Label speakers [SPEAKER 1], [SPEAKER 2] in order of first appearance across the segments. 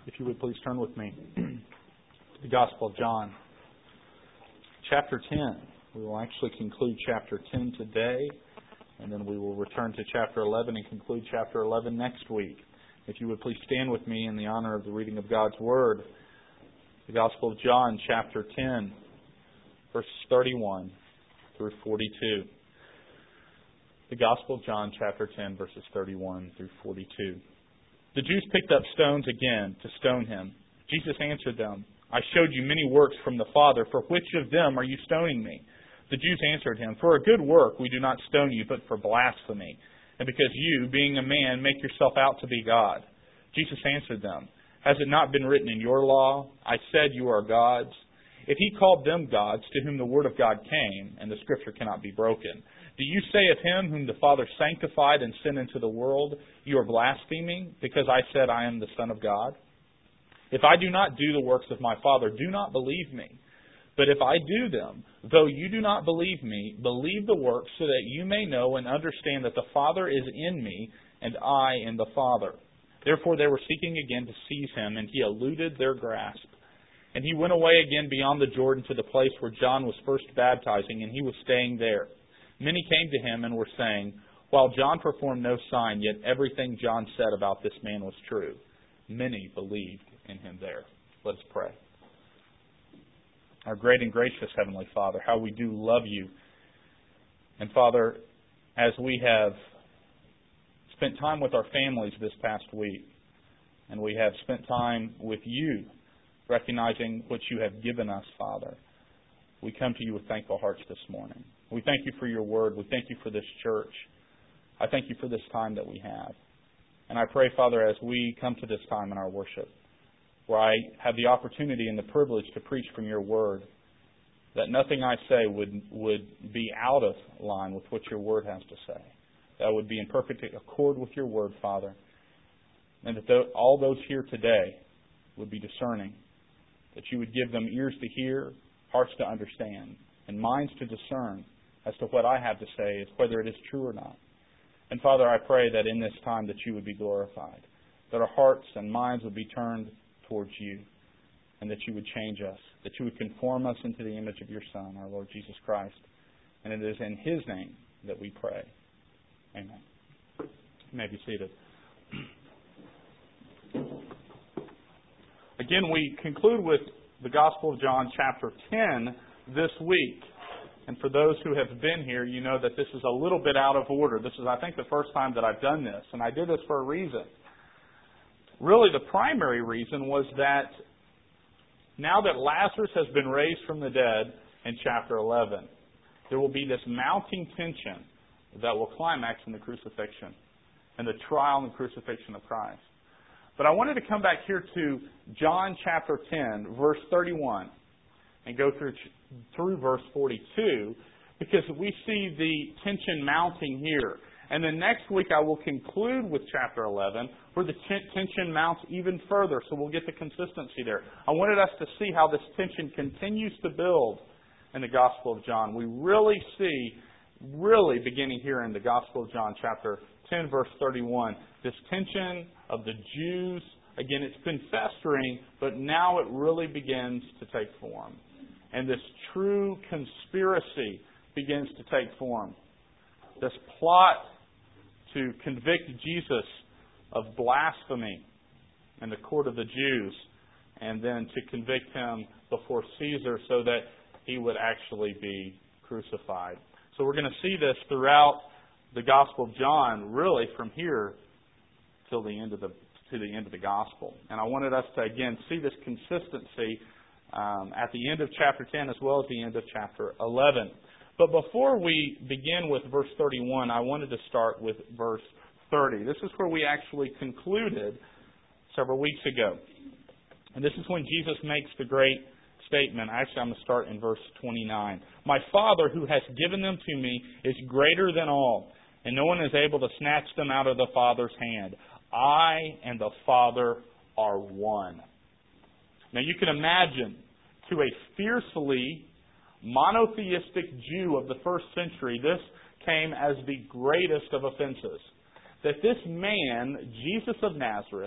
[SPEAKER 1] If you would please turn with me to the Gospel of John, chapter 10. We will actually conclude chapter 10 today, and then we will return to chapter 11 and conclude chapter 11 next week. If you would please stand with me in the honor of the reading of God's Word. The Gospel of John, chapter 10, verses 31 through 42. The Gospel of John, chapter 10, verses 31 through 42. The Jews picked up stones again to stone him. Jesus answered them, I showed you many works from the Father. For which of them are you stoning me? The Jews answered him, For a good work we do not stone you, but for blasphemy, and because you, being a man, make yourself out to be God. Jesus answered them, Has it not been written in your law, I said you are gods? If he called them gods, to whom the word of God came, and the Scripture cannot be broken, do you say of him whom the Father sanctified and sent into the world, you are blaspheming, because I said I am the Son of God? If I do not do the works of my Father, do not believe me. But if I do them, though you do not believe me, believe the works, so that you may know and understand that the Father is in me, and I in the Father. Therefore they were seeking again to seize him, and he eluded their grasp. And he went away again beyond the Jordan to the place where John was first baptizing, and he was staying there. Many came to him and were saying, While John performed no sign, yet everything John said about this man was true. Many believed in him there. Let us pray. Our great and gracious Heavenly Father, how we do love you. And Father, as we have spent time with our families this past week, and we have spent time with you, recognizing what you have given us, Father, we come to you with thankful hearts this morning. We thank you for your word. We thank you for this church. I thank you for this time that we have. And I pray, Father, as we come to this time in our worship, where I have the opportunity and the privilege to preach from your word, that nothing I say would be out of line with what your word has to say. That would be in perfect accord with your word, Father. And that all those here today would be discerning. That you would give them ears to hear, hearts to understand, and minds to discern as to what I have to say, whether it is true or not. And Father, I pray that in this time that you would be glorified, that our hearts and minds would be turned towards you, and that you would change us, that you would conform us into the image of your Son, our Lord Jesus Christ. And it is in his name that we pray. Amen. You may be seated. Again, we conclude with the Gospel of John, chapter 10, this week. And for those who have been here, you know that this is a little bit out of order. This is, I think, the first time that I've done this. And I did this for a reason. Really, the primary reason was that now that Lazarus has been raised from the dead in chapter 11, there will be this mounting tension that will climax in the crucifixion and the trial and the crucifixion of Christ. But I wanted to come back here to John chapter 10, verse 31, and go through verse 42, because we see the tension mounting here. And then next week I will conclude with chapter 11, where the tension mounts even further, so we'll get the consistency there. I wanted us to see how this tension continues to build in the Gospel of John. We really see, beginning here in the Gospel of John, chapter 10, verse 31, this tension of the Jews. Again, it's been festering, but now it really begins to take form. And this true conspiracy begins to take form. This plot to convict Jesus of blasphemy in the court of the Jews, and then to convict him before Caesar so that he would actually be crucified. So we're going to see this throughout the Gospel of John, really from here till the end of the Gospel. And I wanted us to again see this consistency at the end of chapter 10 as well as the end of chapter 11. But before we begin with verse 31, I wanted to start with verse 30. This is where we actually concluded several weeks ago. And this is when Jesus makes the great statement. Actually, I'm going to start in verse 29. My Father who has given them to me is greater than all, and no one is able to snatch them out of the Father's hand. I and the Father are one. Now you can imagine, to a fiercely monotheistic Jew of the first century, this came as the greatest of offenses. That this man, Jesus of Nazareth,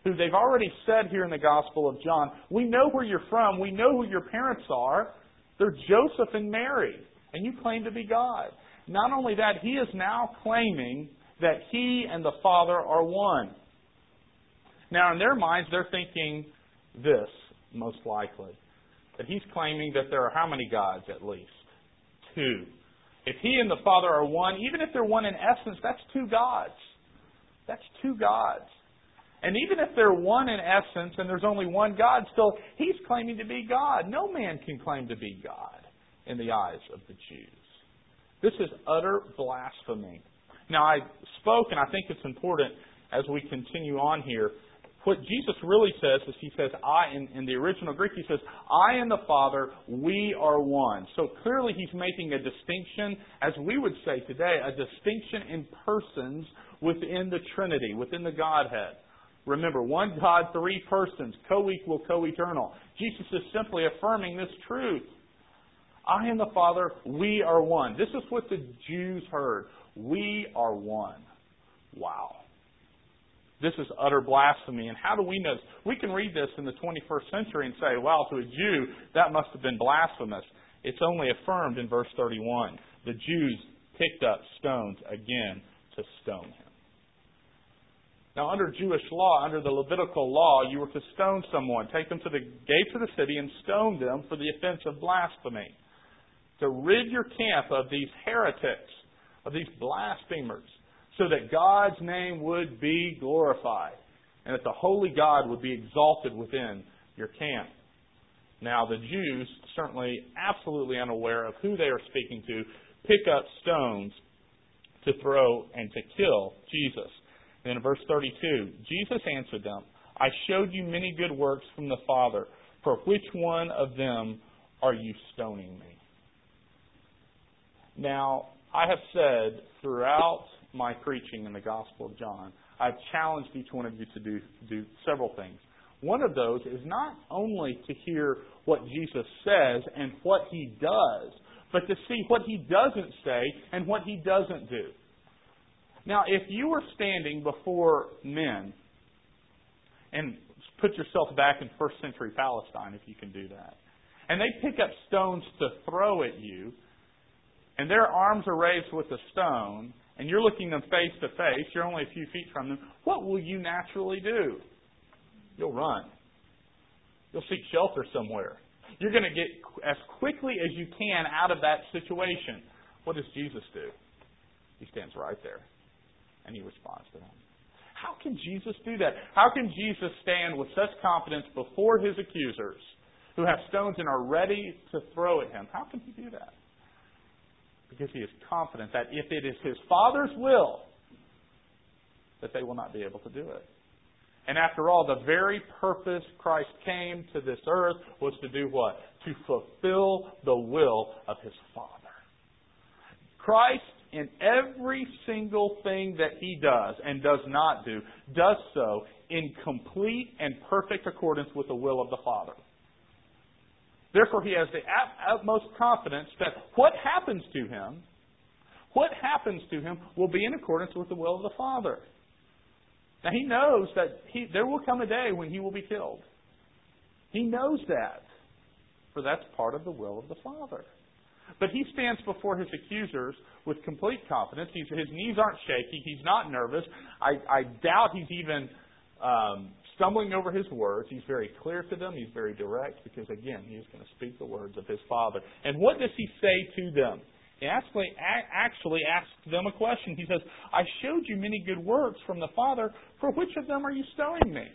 [SPEAKER 1] who they've already said here in the Gospel of John, we know where you're from, we know who your parents are. They're Joseph and Mary, and you claim to be God. Not only that, he is now claiming that he and the Father are one. Now, in their minds, they're thinking this, most likely, that he's claiming that there are how many gods at least? 2. If he and the Father are one, even if they're one in essence, that's 2 gods. That's 2 gods. And even if they're one in essence and there's only one God, still, he's claiming to be God. No man can claim to be God in the eyes of the Jews. This is utter blasphemy. Now, I spoke, and I think it's important as we continue on here. What Jesus really says is he says, in the original Greek, he says, I and the Father, we are one. So clearly he's making a distinction, as we would say today, a distinction in persons within the Trinity, within the Godhead. Remember, one God, 3 persons, co-equal, co-eternal. Jesus is simply affirming this truth. I and the Father, we are one. This is what the Jews heard. We are one. Wow. This is utter blasphemy. And how do we know this? We can read this in the 21st century and say, well, to a Jew, that must have been blasphemous. It's only affirmed in verse 31. The Jews picked up stones again to stone him. Now, under Jewish law, under the Levitical law, you were to stone someone, take them to the gates of the city and stone them for the offense of blasphemy. To rid your camp of these heretics, of these blasphemers, so that God's name would be glorified and that the holy God would be exalted within your camp. Now, the Jews, certainly absolutely unaware of who they are speaking to, pick up stones to throw and to kill Jesus. And in verse 32, Jesus answered them, I showed you many good works from the Father. For which one of them are you stoning me? Now, I have said throughout my preaching in the Gospel of John, I've challenged each one of you to do several things. One of those is not only to hear what Jesus says and what he does, but to see what he doesn't say and what he doesn't do. Now, if you were standing before men, and put yourself back in first century Palestine, if you can do that, and they pick up stones to throw at you, and their arms are raised with a stone, and you're looking them face to face, you're only a few feet from them, what will you naturally do? You'll run. You'll seek shelter somewhere. You're going to get as quickly as you can out of that situation. What does Jesus do? He stands right there, and he responds to them. How can Jesus do that? How can Jesus stand with such confidence before his accusers who have stones and are ready to throw at him? How can he do that? Because he is confident that if it is his Father's will, that they will not be able to do it. And after all, the very purpose Christ came to this earth was to do what? To fulfill the will of his Father. Christ, in every single thing that he does and does not do, does so in complete and perfect accordance with the will of the Father. Therefore, he has the utmost confidence that what happens to him will be in accordance with the will of the Father. Now, he knows that there will come a day when he will be killed. He knows that, for that's part of the will of the Father. But he stands before his accusers with complete confidence. His knees aren't shaky. He's not nervous. I doubt he's even stumbling over his words. He's very clear to them. He's very direct because, again, he is going to speak the words of his Father. And what does he say to them? He actually asks them a question. He says, I showed you many good works from the Father. For which of them are you stoning me?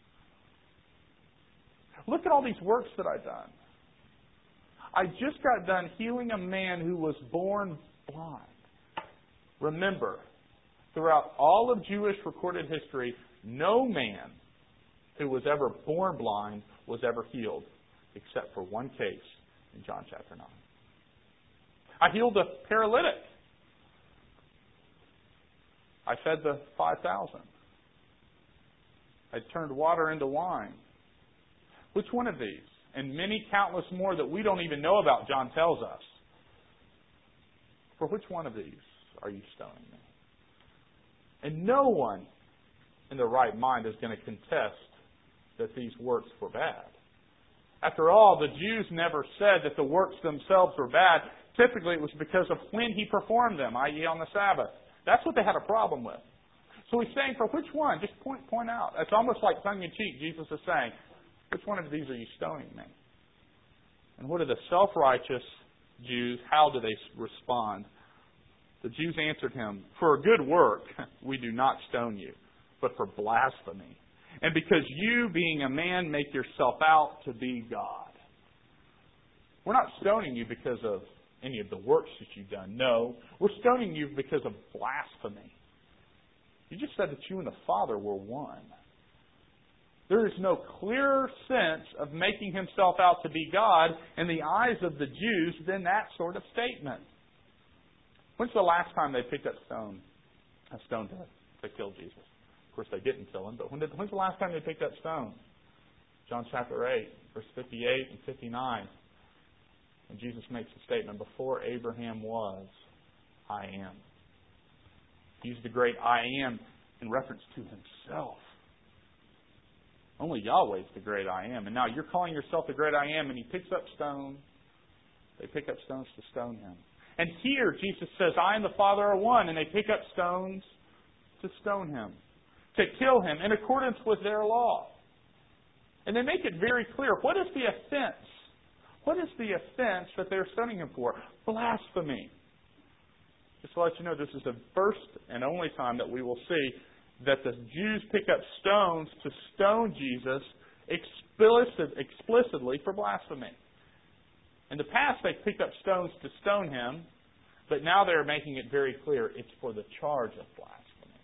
[SPEAKER 1] Look at all these works that I've done. I just got done healing a man who was born blind. Remember, throughout all of Jewish recorded history, no man who was ever born blind was ever healed, except for one case in John chapter 9. I healed a paralytic. I fed the 5,000. I turned water into wine. Which one of these? And many countless more that we don't even know about, John tells us. For which one of these are you stoning me? And no one in their right mind is going to contest that these works were bad? After all, the Jews never said that the works themselves were bad. Typically, it was because of when He performed them, i.e. on the Sabbath. That's what they had a problem with. So He's saying, for which one? Just point out. It's almost like tongue-in-cheek. Jesus is saying, which one of these are you stoning me? And what do the self-righteous Jews, how do they respond? The Jews answered Him, for a good work we do not stone you, but for blasphemy. And because you, being a man, make yourself out to be God. We're not stoning you because of any of the works that you've done. No, we're stoning you because of blasphemy. You just said that you and the Father were one. There is no clearer sense of making Himself out to be God in the eyes of the Jews than that sort of statement. When's the last time they picked up a stone to kill Jesus? Of course, they didn't kill Him, but when's the last time they picked up stones? John chapter 8, verse 58 and 59. And Jesus makes a statement, before Abraham was, I am. He used the great I am in reference to Himself. Only Yahweh is the great I am. And now you're calling yourself the great I am, and He picks up stones. They pick up stones to stone Him. And here Jesus says, I and the Father are one, and they pick up stones to stone Him, to kill Him in accordance with their law. And they make it very clear. What is the offense? What is the offense that they're stoning Him for? Blasphemy. Just to let you know, this is the first and only time that we will see that the Jews pick up stones to stone Jesus explicitly for blasphemy. In the past, they picked up stones to stone Him, but now they're making it very clear it's for the charge of blasphemy.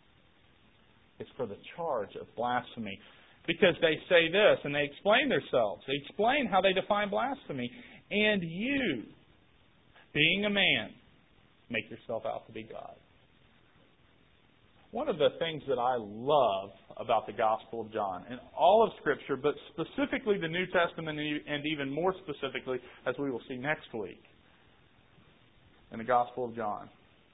[SPEAKER 1] It's for the charge of blasphemy. Because they say this, and they explain themselves. They explain how they define blasphemy. And you, being a man, make yourself out to be God. One of the things that I love about the Gospel of John, and all of Scripture, but specifically the New Testament, and even more specifically, as we will see next week, in the Gospel of John,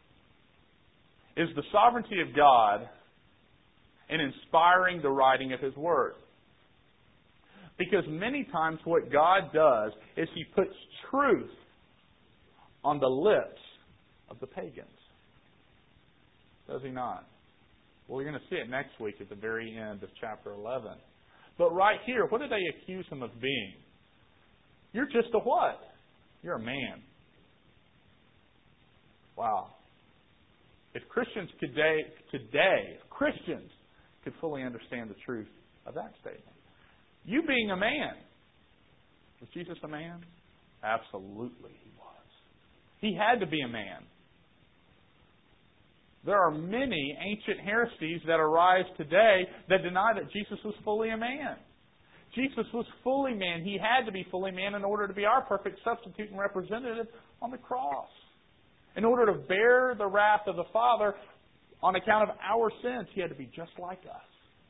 [SPEAKER 1] is the sovereignty of God in inspiring the writing of His Word. Because many times what God does is He puts truth on the lips of the pagans. Does He not? Well, we're going to see it next week at the very end of chapter 11. But right here, what do they accuse Him of being? You're just a what? You're a man. Wow. If Christians today, Christians could fully understand the truth of that statement. You being a man. Was Jesus a man? Absolutely He was. He had to be a man. There are many ancient heresies that arise today that deny that Jesus was fully a man. Jesus was fully man. He had to be fully man in order to be our perfect substitute and representative on the cross. In order to bear the wrath of the Father on account of our sins, He had to be just like us.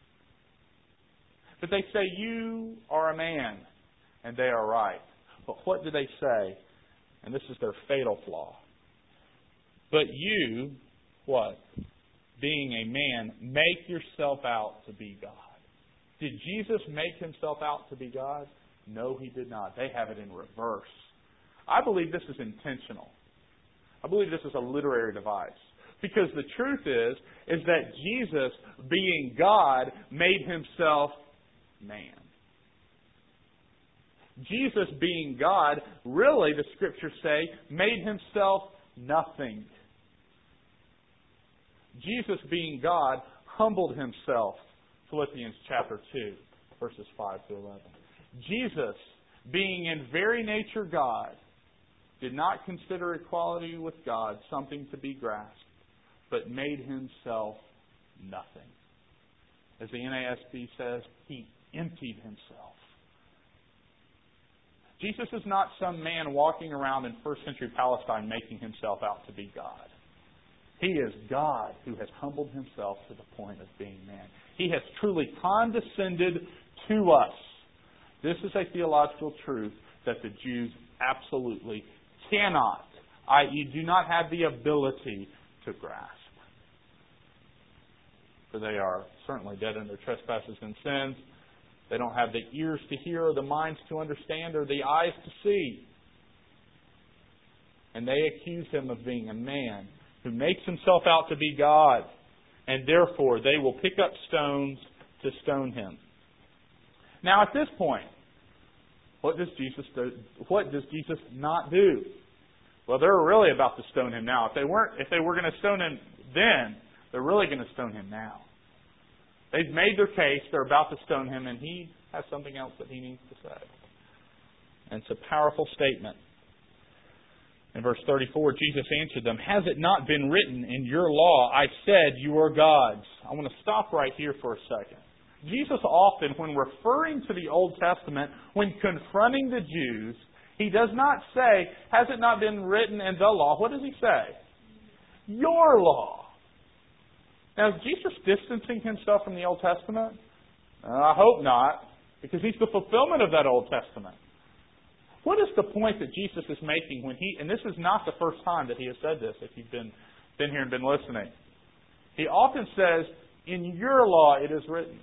[SPEAKER 1] But they say, you are a man, and they are right. But what do they say? And this is their fatal flaw. But you, what? Being a man, make yourself out to be God. Did Jesus make Himself out to be God? No, He did not. They have it in reverse. I believe this is intentional. I believe this is a literary device. Because the truth is that Jesus, being God, made Himself man. Jesus, being God, really, the Scriptures say, made Himself nothing. Jesus, being God, humbled Himself. Philippians chapter 2, verses 5 to 11. Jesus, being in very nature God, did not consider equality with God something to be grasped, but made Himself nothing. As the NASB says, He emptied Himself. Jesus is not some man walking around in first century Palestine making Himself out to be God. He is God who has humbled Himself to the point of being man. He has truly condescended to us. This is a theological truth that the Jews absolutely cannot, i.e. do not have the ability to grasp. for they are certainly dead in their trespasses and sins. They don't have the ears to hear, or the minds to understand, or the eyes to see. And they accuse Him of being a man who makes Himself out to be God, and therefore they will pick up stones to stone Him. Now at this point, what does Jesus do? What does Jesus not do? Well, they're really about to stone Him now. If they were going to stone Him then, they're really going to stone Him now. They've made their case. They're about to stone Him, and He has something else that He needs to say. And it's a powerful statement. In verse 34, Jesus answered them, "Has it not been written in your law, I said you are gods?" I want to stop right here for a second. Jesus often, when referring to the Old Testament, when confronting the Jews, He does not say, "Has it not been written in the law?" What does He say? Your law. Now, is Jesus distancing Himself from the Old Testament? I hope not, because He's the fulfillment of that Old Testament. What is the point that Jesus is making when He, and this is not the first time that He has said this, if you've been here and been listening. He often says, "In your law it is written."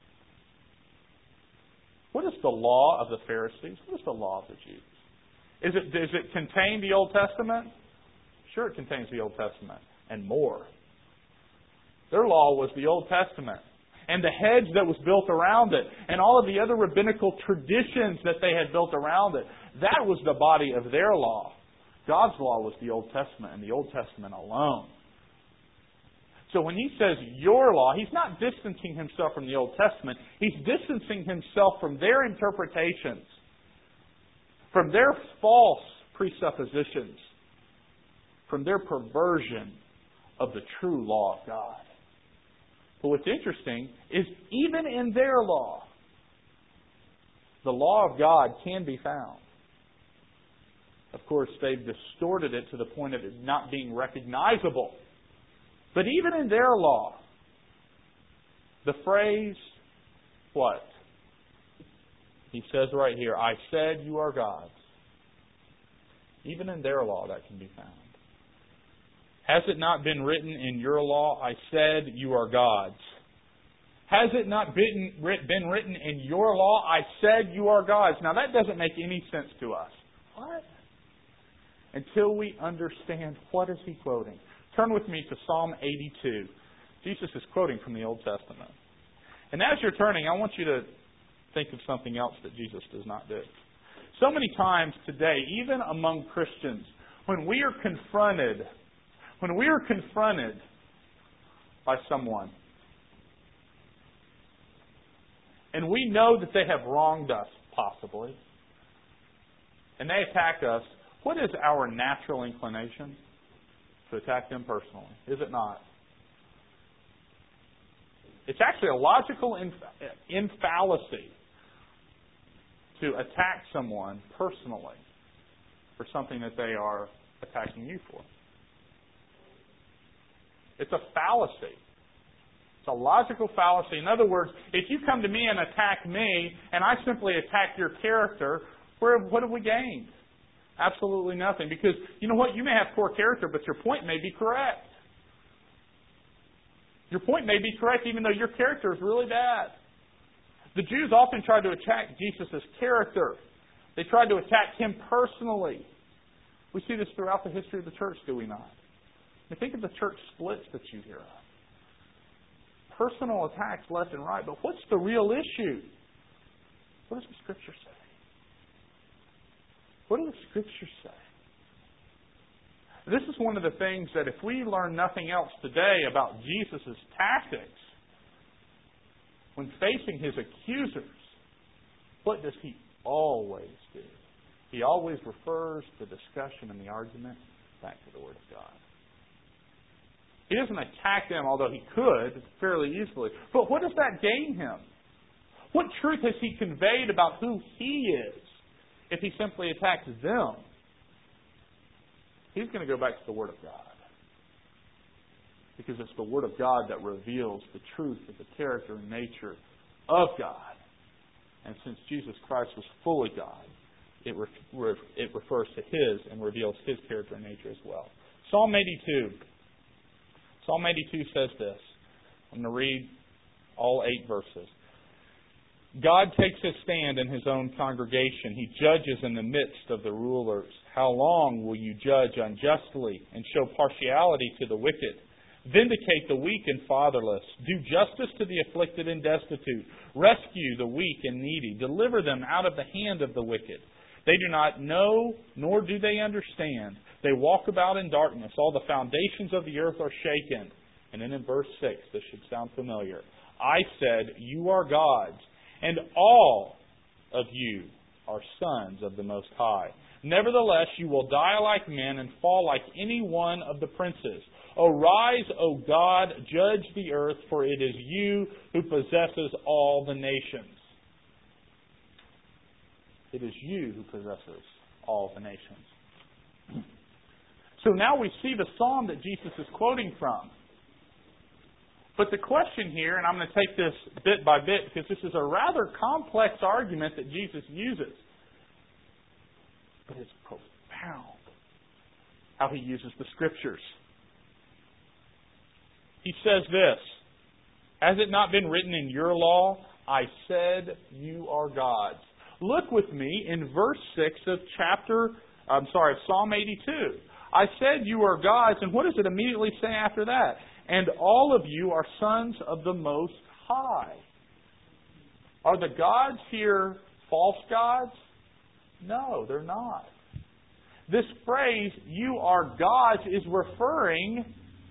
[SPEAKER 1] What is the law of the Pharisees? What is the law of the Jews? Does it contain the Old Testament? Sure, it contains the Old Testament and more. Their law was the Old Testament and the hedge that was built around it and all of the other rabbinical traditions that they had built around it. That was the body of their law. God's law was the Old Testament and the Old Testament alone. So when He says your law, He's not distancing Himself from the Old Testament. He's distancing Himself from their interpretations, from their false presuppositions, from their perversion of the true law of God. But what's interesting is even in their law, the law of God can be found. Of course, they've distorted it to the point of it not being recognizable. But even in their law, the phrase, what? He says right here, "I said you are gods." Even in their law that can be found. Has it not been written in your law, I said you are gods? Has it not been written in your law, I said you are gods? Now that doesn't make any sense to us. What? Until we understand what is He quoting. Turn with me to Psalm 82. Jesus is quoting from the Old Testament. And as you're turning, I want you to think of something else that Jesus does not do. So many times today, even among Christians, when we are confronted by someone, and we know that they have wronged us, possibly, and they attack us, what is our natural inclination? To attack them personally, is it not? It's actually a logical infallacy to attack someone personally for something that they are attacking you for. It's a fallacy. It's a logical fallacy. In other words, if you come to me and attack me, and I simply attack your character, what have we gained? Absolutely nothing. Because, you know what? You may have poor character, but your point may be correct. Your point may be correct even though your character is really bad. The Jews often tried to attack Jesus' character. They tried to attack Him personally. We see this throughout the history of the church, do we not? I mean, think of the church splits that you hear of. Personal attacks left and right, but what's the real issue? What does the Scripture say? What does the Scripture say? This is one of the things that if we learn nothing else today about Jesus' tactics, when facing His accusers, what does He always do? He always refers the discussion and the argument back to the Word of God. He doesn't attack them, although He could fairly easily. But what does that gain Him? What truth has He conveyed about who He is if He simply attacks them? He's going to go back to the Word of God. Because it's the Word of God that reveals the truth of the character and nature of God. And since Jesus Christ was fully God, it refers to His and reveals His character and nature as well. Psalm 82. Psalm 82 says this. I'm going to read all 8 verses. God takes his stand in his own congregation. He judges in the midst of the rulers. How long will you judge unjustly and show partiality to the wicked? Vindicate the weak and fatherless. Do justice to the afflicted and destitute. Rescue the weak and needy. Deliver them out of the hand of the wicked. They do not know, nor do they understand. They walk about in darkness. All the foundations of the earth are shaken. And then in verse 6, this should sound familiar. I said, you are gods, and all of you are sons of the Most High. Nevertheless, you will die like men and fall like any one of the princes. Arise, O God, judge the earth, for it is you who possesses all the nations. It is you who possesses all the nations. So now we see the psalm that Jesus is quoting from. But the question here, and I'm going to take this bit by bit because this is a rather complex argument that Jesus uses. But it's profound how he uses the Scriptures. He says this, has it not been written in your law, I said you are gods. Look with me in verse 6 of Psalm 82. I said you are gods, and what does it immediately say after that? And all of you are sons of the Most High. Are the gods here false gods? No, they're not. This phrase, you are gods, is referring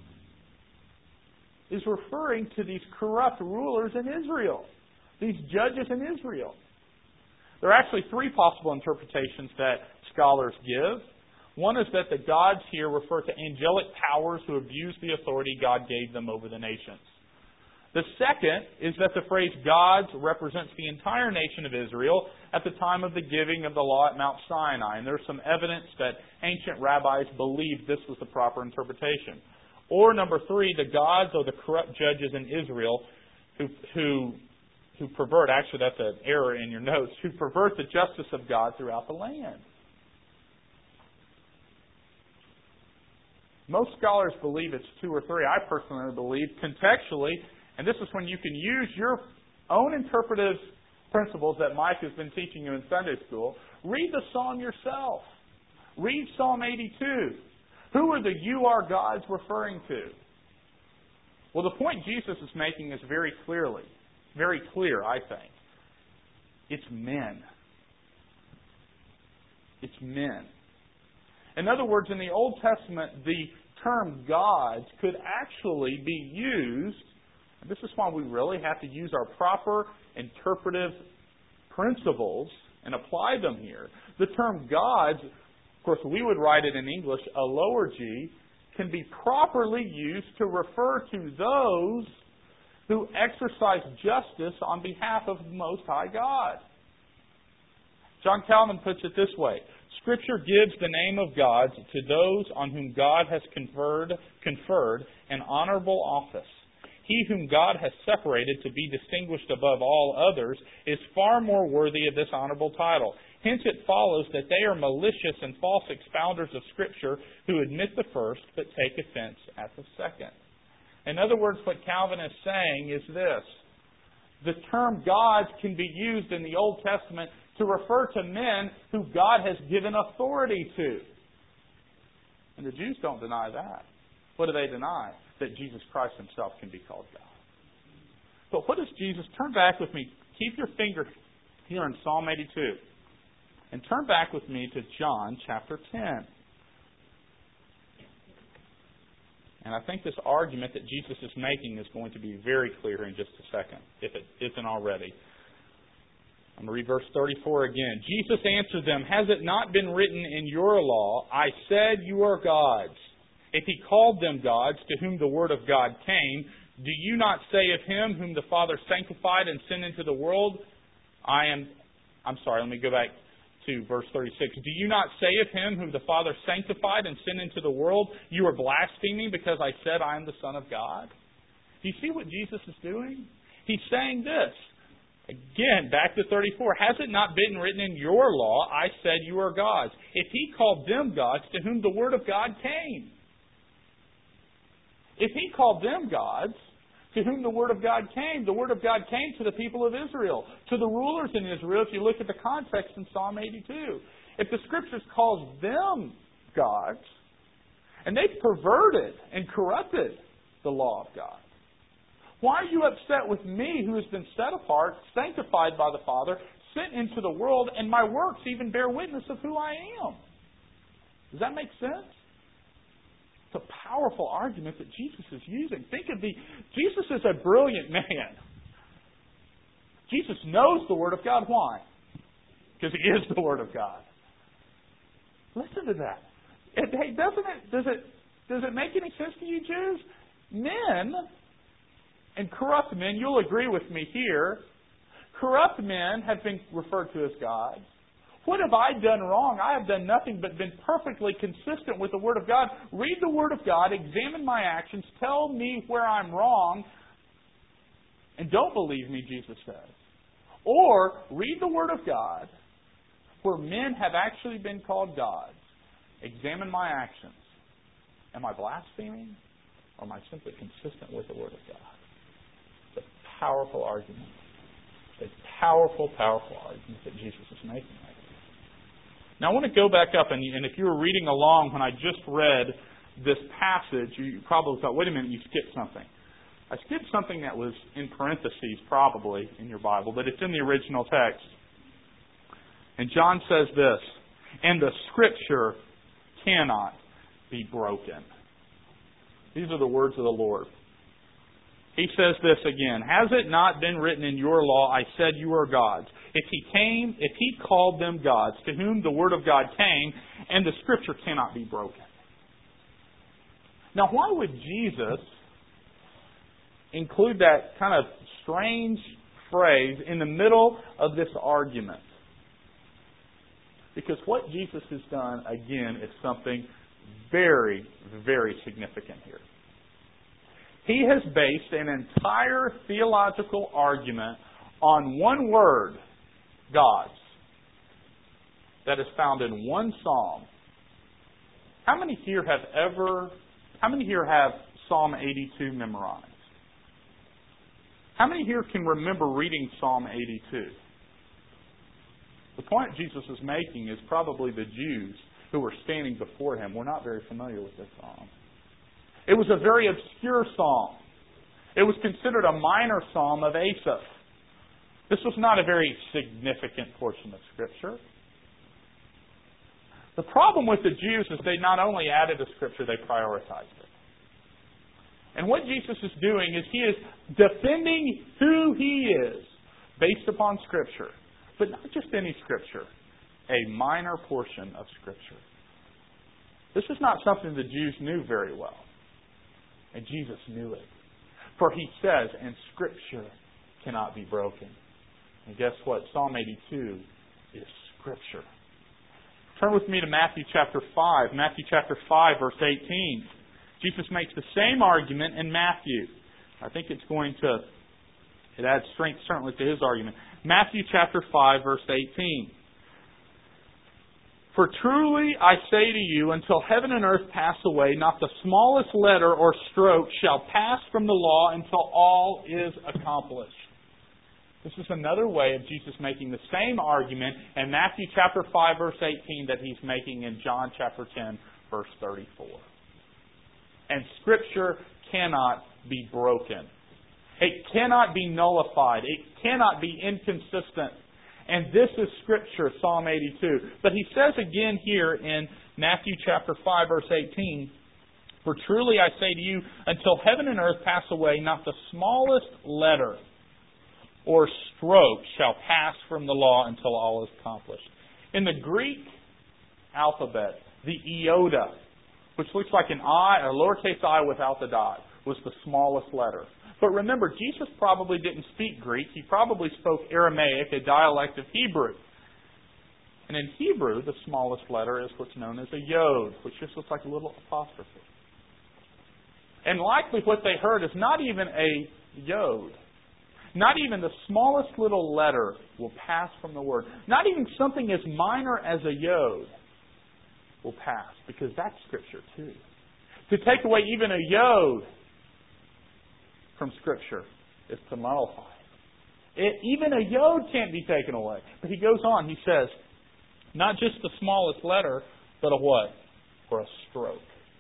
[SPEAKER 1] to these corrupt rulers in Israel, these judges in Israel. There are actually 3 possible interpretations that scholars give. One is that the gods here refer to angelic powers who abuse the authority God gave them over the nations. The second is that the phrase gods represents the entire nation of Israel at the time of the giving of the law at Mount Sinai. And there's some evidence that ancient rabbis believed this was the proper interpretation. Or number 3, the gods are the corrupt judges in Israel who pervert, actually that's an error in your notes, who pervert the justice of God throughout the land. Most scholars believe it's 2 or 3. I personally believe contextually, and this is when you can use your own interpretive principles that Mike has been teaching you in Sunday school. Read the psalm yourself. Read Psalm 82. Who are the you are gods referring to? Well, the point Jesus is making is very clear, I think. It's men. It's men. In other words, in the Old Testament, the term gods could actually be used, and this is why we really have to use our proper interpretive principles and apply them here. The term gods, of course, we would write it in English, a lower g, can be properly used to refer to those who exercise justice on behalf of the Most High God. John Calvin puts it this way. Scripture gives the name of God to those on whom God has conferred an honorable office. He whom God has separated to be distinguished above all others is far more worthy of this honorable title. Hence it follows that they are malicious and false expounders of Scripture who admit the first but take offense at the second. In other words, what Calvin is saying is this. The term gods can be used in the Old Testament to refer to men who God has given authority to. And the Jews don't deny that. What do they deny? That Jesus Christ Himself can be called God. But what does Jesus... Turn back with me. Keep your finger here in Psalm 82. And turn back with me to John chapter 10. And I think this argument that Jesus is making is going to be very clear in just a second, if it isn't already. I'm going to read verse 34 again. Jesus answered them, has it not been written in your law, I said you are gods? If He called them gods, to whom the word of God came, do you not say of Him whom the Father sanctified and sent into the world, let me go back to verse 36. Do you not say of Him whom the Father sanctified and sent into the world, you are blaspheming because I said I am the Son of God? Do you see what Jesus is doing? He's saying this. Again, back to 34. Has it not been written in your law, I said you are gods? If He called them gods, to whom the word of God came. If He called them gods, to whom the Word of God came. The Word of God came to the people of Israel, to the rulers in Israel, if you look at the context in Psalm 82. If the Scriptures calls them gods, and they've perverted and corrupted the law of God, why are you upset with me who has been set apart, sanctified by the Father, sent into the world, and my works even bear witness of who I am? Does that make sense? It's a powerful argument that Jesus is using. Jesus is a brilliant man. Jesus knows the Word of God. Why? Because He is the Word of God. Listen to that. Hey, does it make any sense to you, Jews? Men, and corrupt men, you'll agree with me here, corrupt men have been referred to as gods. What have I done wrong? I have done nothing but been perfectly consistent with the Word of God. Read the Word of God, examine my actions, tell me where I'm wrong, and don't believe me, Jesus says. Or read the Word of God where men have actually been called gods. Examine my actions. Am I blaspheming? Or am I simply consistent with the Word of God? It's a powerful argument. It's a powerful, powerful argument that Jesus is making right now. Now I want to go back up, and if you were reading along when I just read this passage, you probably thought, wait a minute, you skipped something. I skipped something that was in parentheses probably in your Bible, but it's in the original text. And John says this, and the Scripture cannot be broken. These are the words of the Lord. He says this again, has it not been written in your law, I said you are gods? If he called them gods, to whom the Word of God came, and the Scripture cannot be broken. Now, why would Jesus include that kind of strange phrase in the middle of this argument? Because what Jesus has done, again, is something very, very significant here. He has based an entire theological argument on one word, gods, that is found in one psalm. How many here have Psalm 82 memorized? How many here can remember reading Psalm 82? The point Jesus is making is probably the Jews who were standing before Him were not very familiar with this psalm. It was a very obscure psalm. It was considered a minor psalm of Asaph. This was not a very significant portion of Scripture. The problem with the Jews is they not only added to Scripture, they prioritized it. And what Jesus is doing is He is defending who He is based upon Scripture. But not just any Scripture, a minor portion of Scripture. This is not something the Jews knew very well. And Jesus knew it. For He says, and Scripture cannot be broken. And guess what? Psalm 82 is Scripture. Turn with me to Matthew chapter 5. Matthew chapter 5, verse 18. Jesus makes the same argument in Matthew. I think it adds strength certainly to His argument. Matthew chapter 5, verse 18. For truly I say to you, until heaven and earth pass away, not the smallest letter or stroke shall pass from the law until all is accomplished. This is another way of Jesus making the same argument in Matthew chapter 5, verse 18 that He's making in John chapter 10, verse 34. And Scripture cannot be broken. It cannot be nullified. It cannot be inconsistent. And this is Scripture, Psalm 82. But He says again here in Matthew chapter 5, verse 18, for truly I say to you, until heaven and earth pass away, not the smallest letter or stroke shall pass from the law until all is accomplished. In the Greek alphabet, the iota, which looks like an I, a lowercase I without the dot, was the smallest letter. But remember, Jesus probably didn't speak Greek. He probably spoke Aramaic, a dialect of Hebrew. And in Hebrew, the smallest letter is what's known as a yod, which just looks like a little apostrophe. And likely what they heard is not even a yod. Not even the smallest little letter will pass from the Word. Not even something as minor as a yod will pass, because that's Scripture too. To take away even a yod from Scripture is to nullify it. Even a yod can't be taken away. But he goes on, he says, not just the smallest letter, but a what? Or a stroke.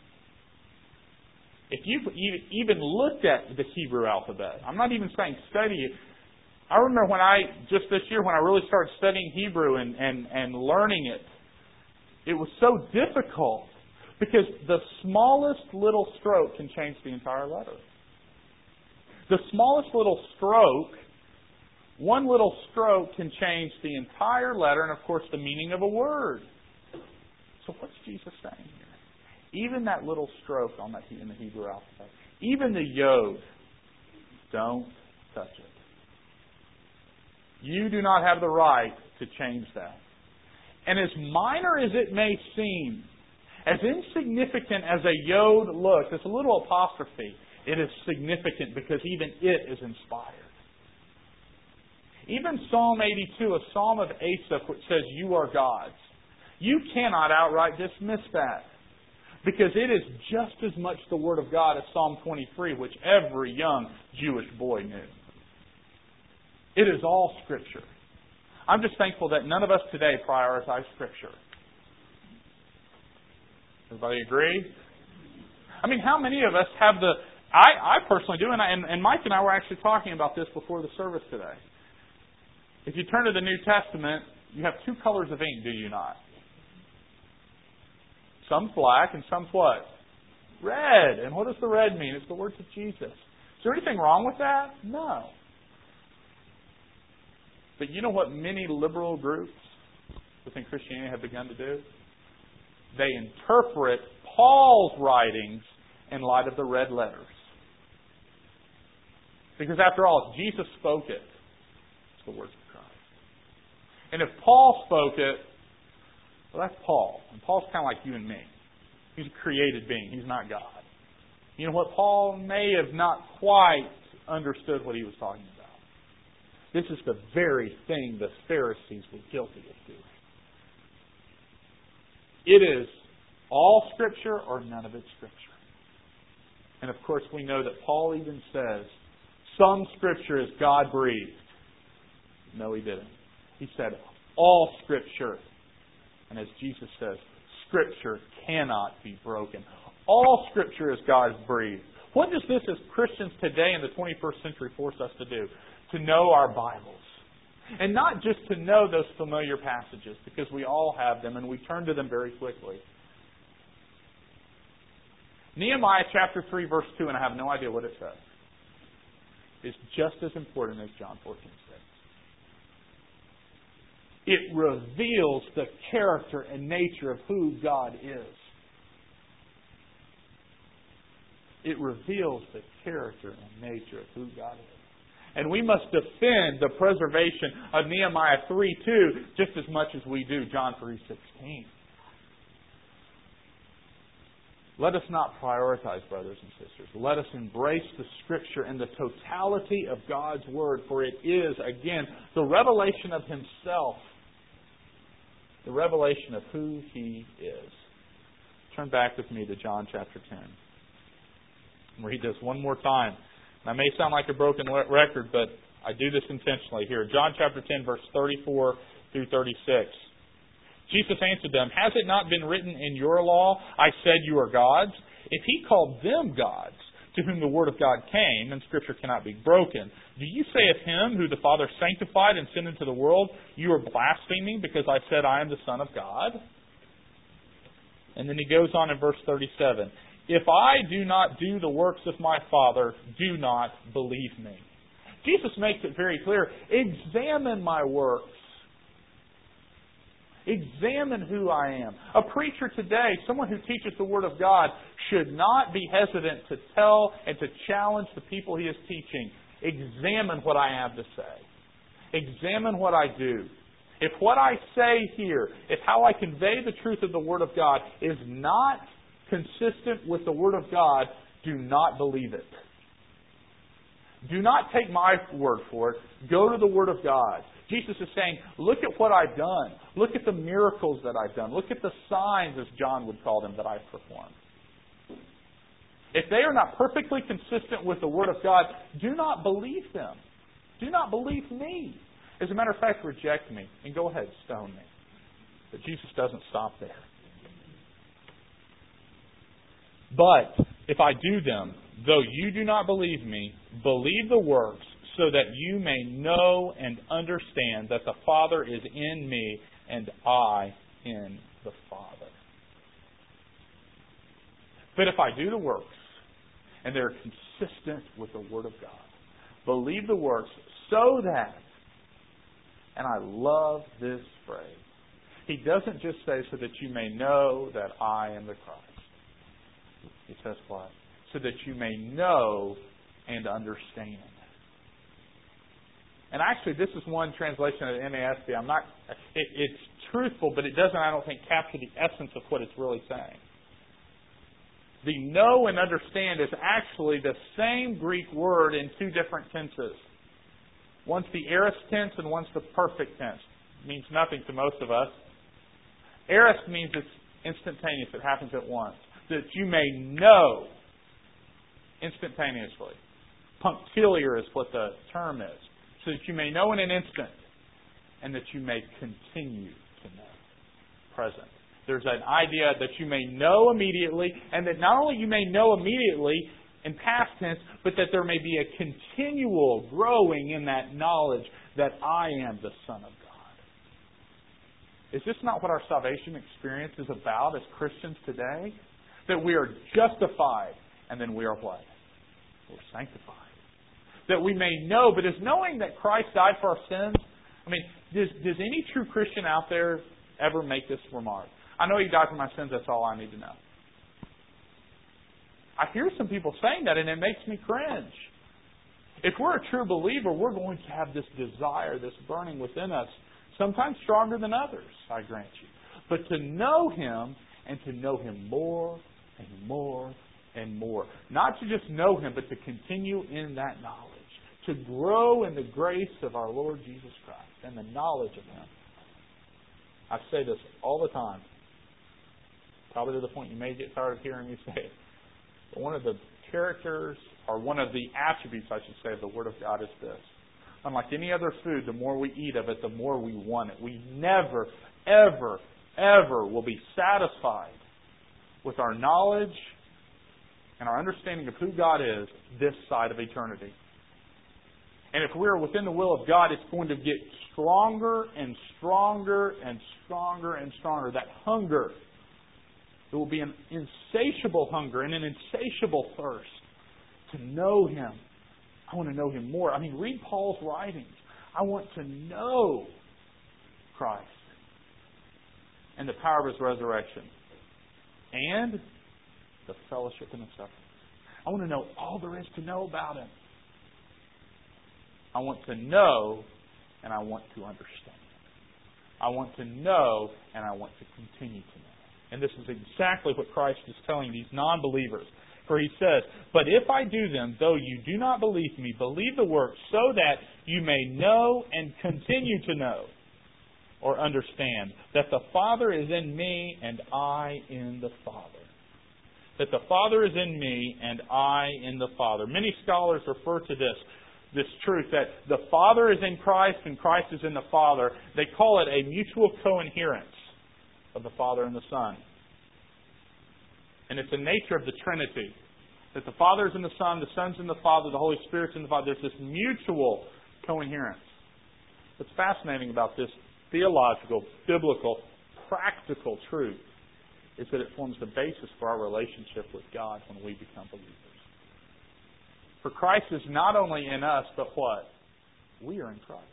[SPEAKER 1] If you've even looked at the Hebrew alphabet, I'm not even saying study it. I remember just this year when I really started studying Hebrew and learning it, it was so difficult because the smallest little stroke can change the entire letter. The smallest little stroke, one little stroke can change the entire letter and, of course, the meaning of a word. So what's Jesus saying here? Even that little stroke in the Hebrew alphabet, even the yod, don't touch it. You do not have the right to change that. And as minor as it may seem, as insignificant as a yod looks, it's a little apostrophe. It is significant because even it is inspired. Even Psalm 82, a psalm of Asaph, which says, "You are God's," you cannot outright dismiss that. Because it is just as much the Word of God as Psalm 23, which every young Jewish boy knew. It is all Scripture. I'm just thankful that none of us today prioritize Scripture. Everybody agree? I mean, how many of us have I personally do, and Mike and I were actually talking about this before the service today. If you turn to the New Testament, you have two colors of ink, do you not? Some's black and some's what? Red. And what does the red mean? It's the words of Jesus. Is there anything wrong with that? No. But you know what many liberal groups within Christianity have begun to do? They interpret Paul's writings in light of the red letters. Because after all, if Jesus spoke it, it's the words of Christ. And if Paul spoke it, well, that's Paul. And Paul's kind of like you and me. He's a created being. He's not God. You know what? Paul may have not quite understood what he was talking about. This is the very thing the Pharisees were guilty of doing. It is all Scripture or none of it Scripture. And of course we know that Paul even says, some Scripture is God-breathed. No, he didn't. He said, all Scripture. And as Jesus says, Scripture cannot be broken. All Scripture is God-breathed. What does this as Christians today in the 21st century force us to do? To know our Bibles. And not just to know those familiar passages, because we all have them and we turn to them very quickly. Nehemiah chapter 3 verse 2, and I have no idea what it says, is just as important as John 14:6. It reveals the character and nature of who God is. It reveals the character and nature of who God is. And we must defend the preservation of Nehemiah 3:2 just as much as we do John 3:16. Let us not prioritize, brothers and sisters. Let us embrace the Scripture and the totality of God's Word, for it is, again, the revelation of Himself. The revelation of who He is. Turn back with me to John chapter 10. I'll read this one more time. I may sound like a broken record, but I do this intentionally here. John chapter 10, verse 34 through 36. Jesus answered them, "Has it not been written in your law, I said you are gods? If He called them gods, to whom the word of God came, and Scripture cannot be broken, do you say of Him who the Father sanctified and sent into the world, you are blaspheming because I said I am the Son of God?" And then he goes on in verse 37. "If I do not do the works of my Father, do not believe me." Jesus makes it very clear. Examine my works. Examine who I am. A preacher today, someone who teaches the Word of God, should not be hesitant to tell and to challenge the people he is teaching. Examine what I have to say. Examine what I do. If what I say here, if how I convey the truth of the Word of God is not consistent with the Word of God, do not believe it. Do not take my word for it. Go to the Word of God. Jesus is saying, look at what I've done. Look at the miracles that I've done. Look at the signs, as John would call them, that I've performed. If they are not perfectly consistent with the Word of God, do not believe them. Do not believe me. As a matter of fact, reject me and go ahead, stone me. But Jesus doesn't stop there. But if I do them, though you do not believe me, believe the works, so that you may know and understand that the Father is in me and I in the Father. But if I do the works, and they're consistent with the Word of God, believe the works so that, and I love this phrase, He doesn't just say so that you may know that I am the Christ. He says what? So that you may know and understand. And actually, this is one translation of the NASB. It's truthful, but it doesn't, I don't think, capture the essence of what it's really saying. The know and understand is actually the same Greek word in two different tenses. One's the aorist tense and one's the perfect tense. It means nothing to most of us. Aorist means it's instantaneous. It happens at once. That you may know instantaneously. Punctiliar is what the term is. So that you may know in an instant and that you may continue to know. Present. There's an idea that you may know immediately, and that not only you may know immediately in past tense, but that there may be a continual growing in that knowledge that I am the Son of God. Is this not what our salvation experience is about as Christians today? That we are justified, and then we are what? We're sanctified. That we may know, but is knowing that Christ died for our sins, I mean, does any true Christian out there ever make this remark? I know He died for my sins, that's all I need to know. I hear some people saying that, and it makes me cringe. If we're a true believer, we're going to have this desire, this burning within us, sometimes stronger than others, I grant you. But to know Him, and to know Him more and more and more. Not to just know Him, but to continue in that knowledge. To grow in the grace of our Lord Jesus Christ and the knowledge of Him. I say this all the time. Probably to the point you may get tired of hearing me say it. But one of the characters, or one of the attributes, I should say, of the Word of God is this. Unlike any other food, the more we eat of it, the more we want it. We never, ever, ever will be satisfied with our knowledge and our understanding of who God is this side of eternity. And if we're within the will of God, it's going to get stronger and stronger and stronger and stronger. That hunger. It will be an insatiable hunger and an insatiable thirst to know Him. I want to know Him more. I mean, read Paul's writings. I want to know Christ and the power of His resurrection and the fellowship in the sufferings. I want to know all there is to know about Him. I want to know and I want to understand. I want to know and I want to continue to know. And this is exactly what Christ is telling these non-believers. For He says, but if I do them, though you do not believe me, believe the works, so that you may know and continue to know or understand that the Father is in me and I in the Father. That the Father is in me and I in the Father. Many scholars refer to this truth that the Father is in Christ and Christ is in the Father. They call it a mutual coinherence of the Father and the Son. And it's the nature of the Trinity. That the Father is in the Son, the Son's in the Father, the Holy Spirit's in the Father. There's this mutual coherence. What's fascinating about this theological, biblical, practical truth is that it forms the basis for our relationship with God when we become believers. For Christ is not only in us, but what? We are in Christ.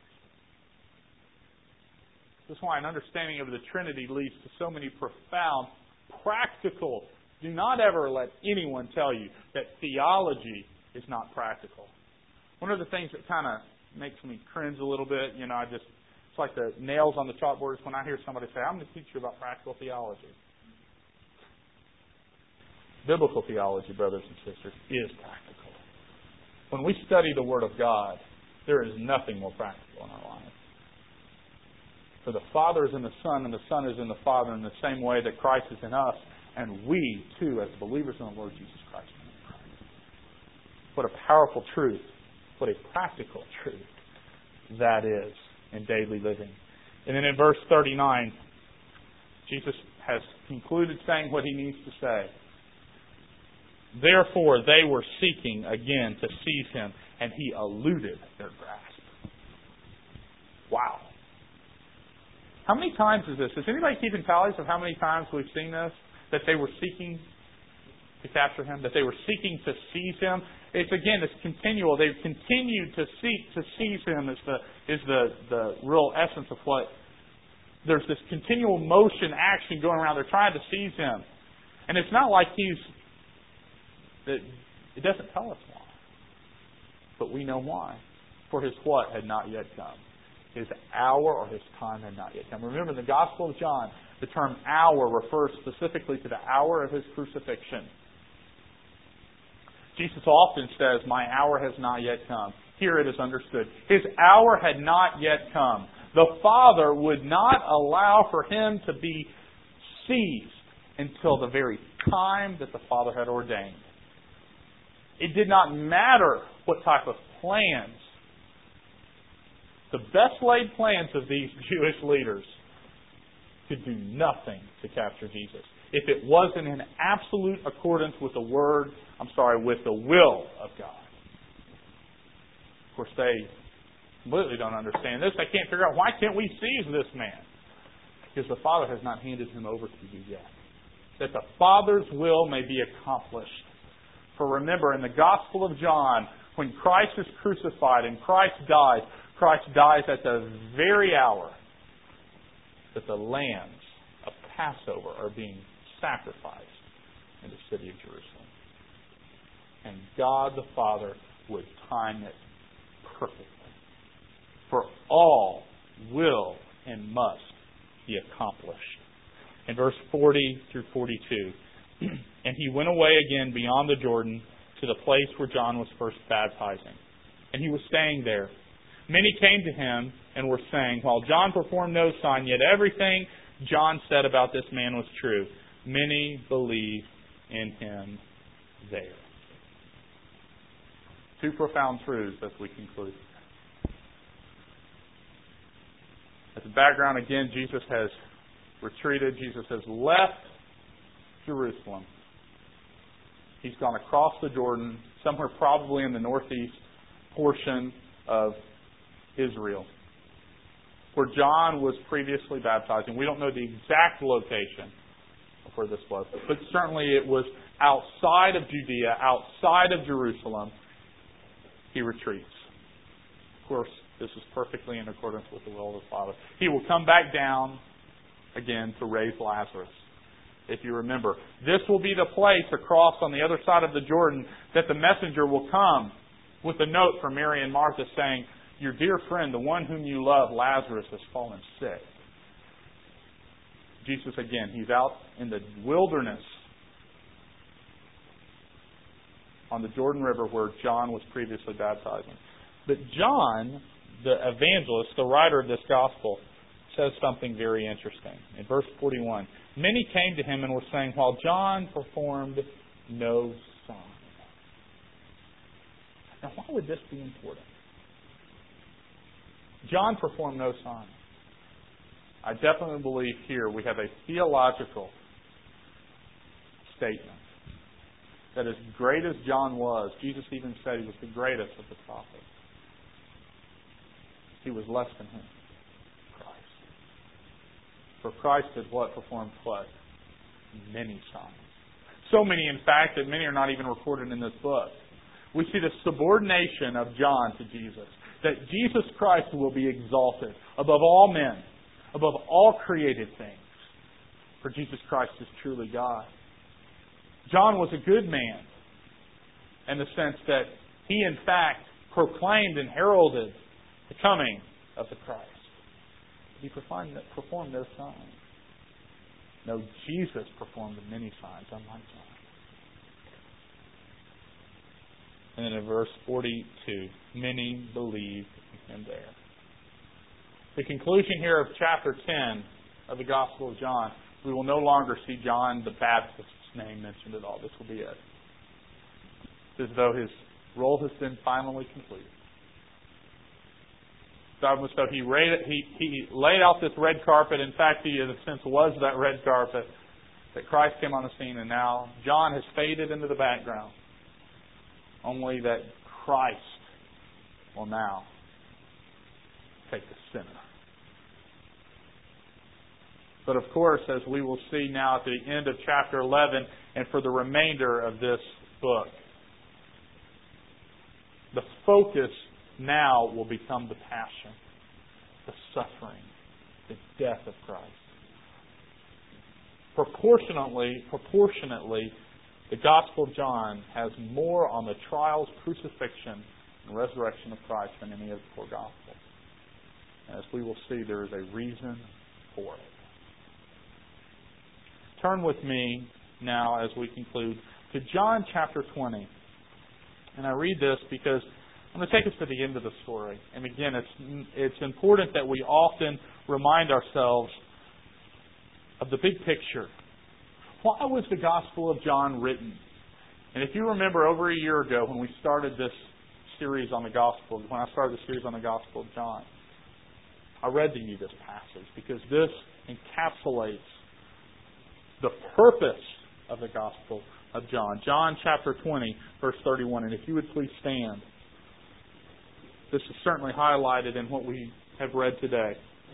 [SPEAKER 1] This is why an understanding of the Trinity leads to so many profound, practical. Do not ever let anyone tell you that theology is not practical. One of the things that kind of makes me cringe a little bit, it's like the nails on the chalkboard is when I hear somebody say, I'm going to teach you about practical theology. Biblical theology, brothers and sisters, is practical. When we study the Word of God, there is nothing more practical in our life. For the Father is in the Son, and the Son is in the Father in the same way that Christ is in us, and we, too, as believers in the Lord Jesus Christ, are in Christ. What a powerful truth. What a practical truth that is in daily living. And then in verse 39, Jesus has concluded saying what He needs to say. Therefore, they were seeking again to seize Him, and He eluded their grasp. Wow. How many times is this? Is anybody keeping tallies of how many times we've seen this? That they were seeking to capture Him, that they were seeking to seize Him. It's continual. They've continued to seek to seize Him is the real essence of what. There's this continual motion, action going around. They're trying to seize Him. And it's not like it doesn't tell us why. But we know why. For His what had not yet come. His hour or His time had not yet come. Remember, in the Gospel of John, the term hour refers specifically to the hour of His crucifixion. Jesus often says, my hour has not yet come. Here it is understood. His hour had not yet come. The Father would not allow for Him to be seized until the very time that the Father had ordained. It did not matter what type of plans. The best laid plans of these Jewish leaders could do nothing to capture Jesus. If it wasn't in absolute accordance with the with the will of God. Of course, they completely don't understand this. They can't figure out, why can't we seize this man? Because the Father has not handed him over to you yet. That the Father's will may be accomplished. For remember, in the Gospel of John, when Christ is crucified and Christ dies at the very hour that the lambs of Passover are being sacrificed in the city of Jerusalem. And God the Father would time it perfectly. For all will and must be accomplished. In verse 40 through 42, and He went away again beyond the Jordan to the place where John was first baptizing. And He was staying there. Many came to Him and were saying, while John performed no sign, yet everything John said about this man was true. Many believed in Him there. Two profound truths as we conclude. As a background, again, Jesus has retreated. Jesus has left Jerusalem. He's gone across the Jordan, somewhere probably in the northeast portion of Israel, where John was previously baptizing. We don't know the exact location of where this was, but certainly it was outside of Judea, outside of Jerusalem. He retreats. Of course, this is perfectly in accordance with the will of the Father. He will come back down again to raise Lazarus. If you remember, this will be the place across on the other side of the Jordan that the messenger will come with a note from Mary and Martha saying, your dear friend, the one whom you love, Lazarus, has fallen sick. Jesus, again, He's out in the wilderness on the Jordan River where John was previously baptizing. But John, the evangelist, the writer of this gospel, says something very interesting. In verse 41, many came to Him and were saying, while John performed no sign. Now, why would this be important? John performed no sign. I definitely believe here we have a theological statement that as great as John was, Jesus even said He was the greatest of the prophets. He was less than him, Christ. For Christ did what? Performed what? Many signs. So many, in fact, that many are not even recorded in this book. We see the subordination of John to Jesus. That Jesus Christ will be exalted above all men, above all created things. For Jesus Christ is truly God. John was a good man in the sense that he, in fact, proclaimed and heralded the coming of the Christ. He performed no signs. No, Jesus performed many signs, unlike John. And then in verse 42, many believed in Him there. The conclusion here of chapter 10 of the Gospel of John, we will no longer see John the Baptist's name mentioned at all. This will be it. It's as though his role has been finally completed. So he laid out this red carpet. In fact, he in a sense was that red carpet that Christ came on the scene, and now John has faded into the background. Only that Christ will now take the center. But of course, as we will see now at the end of chapter 11 and for the remainder of this book, the focus now will become the passion, the suffering, the death of Christ. Proportionately, the Gospel of John has more on the trials, crucifixion, and resurrection of Christ than any of the four Gospels. And as we will see, there is a reason for it. Turn with me now, as we conclude, to John chapter 20. And I read this because I'm going to take us to the end of the story. And again, it's important that we often remind ourselves of the big picture. Why was the Gospel of John written? And if you remember over a year ago when we started this series on the Gospel, when I started the series on the Gospel of John, I read to you this passage because this encapsulates the purpose of the Gospel of John. John chapter 20, verse 31. And if you would please stand. This is certainly highlighted in what we have read today.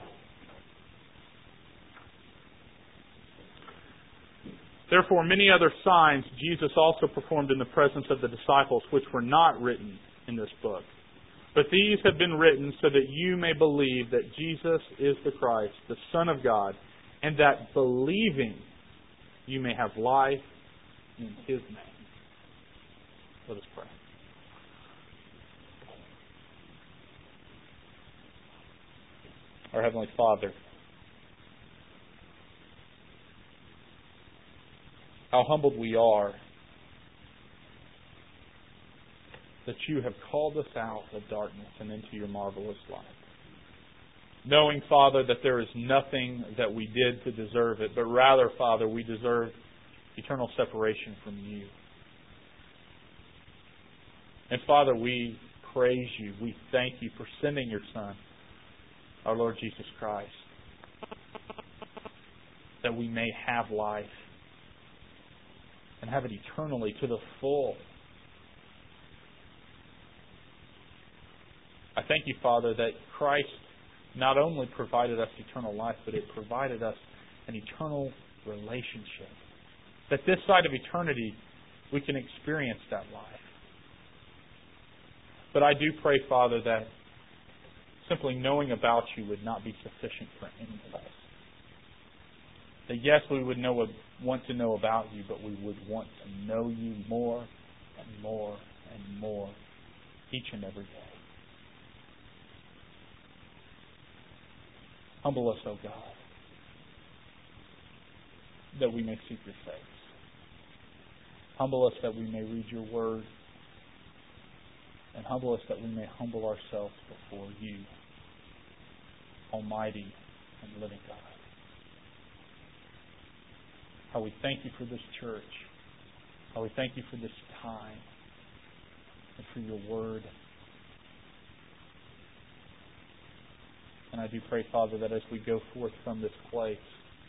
[SPEAKER 1] Therefore, many other signs Jesus also performed in the presence of the disciples, which were not written in this book. But these have been written so that you may believe that Jesus is the Christ, the Son of God, and that believing you may have life in His name. Let us pray. Our Heavenly Father, how humbled we are that you have called us out of darkness and into your marvelous light. Knowing, Father, that there is nothing that we did to deserve it, but rather, Father, we deserve eternal separation from you. And Father, we praise you. We thank you for sending your Son, our Lord Jesus Christ, that we may have life and have it eternally to the full. I thank you, Father, that Christ not only provided us eternal life, but it provided us an eternal relationship. That this side of eternity, we can experience that life. But I do pray, Father, that simply knowing about you would not be sufficient for any of us. That yes, we would want to know about you, but we would want to know you more and more and more each and every day. Humble us, O God, that we may seek your face. Humble us that we may read your word. And humble us that we may humble ourselves before you, Almighty and living God. How we thank you for this church. How we thank you for this time and for your word. And I do pray, Father, that as we go forth from this place,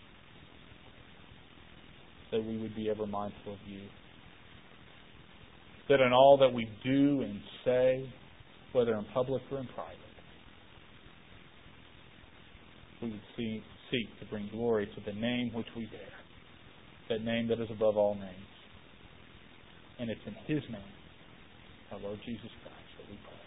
[SPEAKER 1] that we would be ever mindful of you. That in all that we do and say, whether in public or in private, we would seek to bring glory to the name which we bear, that name that is above all names. And it's in His name, our Lord Jesus Christ, that we pray.